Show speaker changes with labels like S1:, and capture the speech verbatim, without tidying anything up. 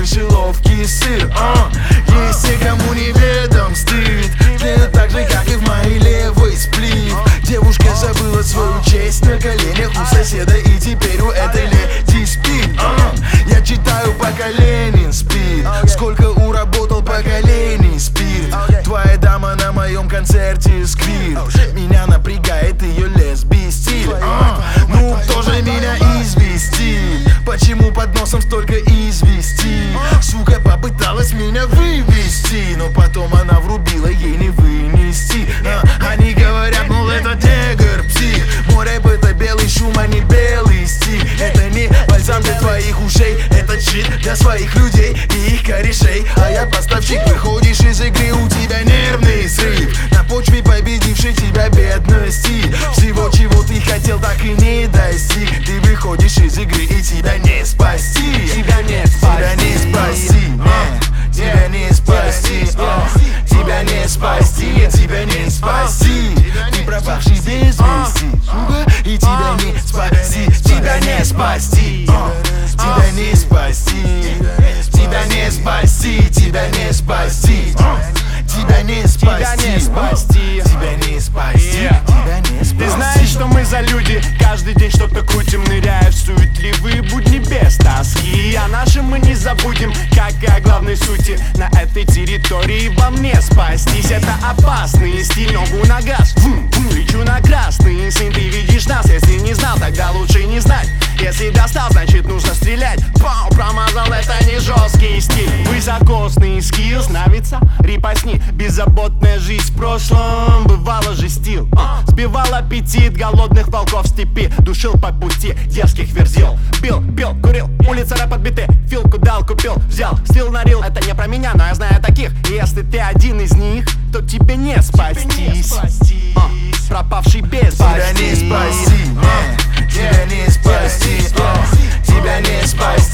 S1: мышеловки сыр. а. Есть те, кому неведом стыд, тлеют так же, как и в моей левой сплит. Девушка забыла свою честь на коленях у соседа, и теперь у этой леди спит. а. Я читаю, пока Ленин спит. Сколько уработал поколений спирт. Твоя дама на моем концерте сквир. Меня напрягает ее лесби стиль. а. Ну кто же меня известит? Почему под носом столько извести? Сука попыталась меня вывести, но потом она врубила, ей не вынести. а. Они говорят, мол, это негр, псих. Море быта, белый шум, а не белый стих. Это не бальзам для твоих ушей, это чит для своих людей и их корешей. А я поставщик, выходишь из игры, у тебя нервный срыв на почве победившей тебя бедности. Всего, чего ты хотел, так и не достиг. Ты выходишь из игры, и тебя не спасти. Тебя не спасти, тебя не спасти, тебя не спасти, тебя не спасти. Ты пропавший без вести, и тебя не спасти, тебя не спасти, тебя не спасти, тебя не спасти, тебя не спасти, тебя не спасти, тебя не спасти.
S2: Ты знаешь, что мы за люди? Каждый день что-то крутим, ныряя в суетливые будни без тоски. О нашем мы не забудем, как и о главной сути. На этой территории во мне спастись. Это опасный стиль, ногу на газ, фум, фум, лечу на красный сын. Ты видишь нас, если не знал, тогда лучше не знать. Если достал, значит нужно стрелять. Пау, промазал, это не жесткий стиль. Высокосный скилл, нравится? Репостни. Беззаботная жизнь в прошлом, бывало же стил. а, Сбивал аппетит голодных волков в степи. Душил по пути дерзких верзил. Бил, пил, курил, улица рэп отбиты. Филку дал, купил, взял, стил нарил. Это не про меня, но я знаю таких. Если ты один из них, то тебе не спастись. а, Пропавший без
S1: тебя не спасти, тебя не спасти, тебя не спасти.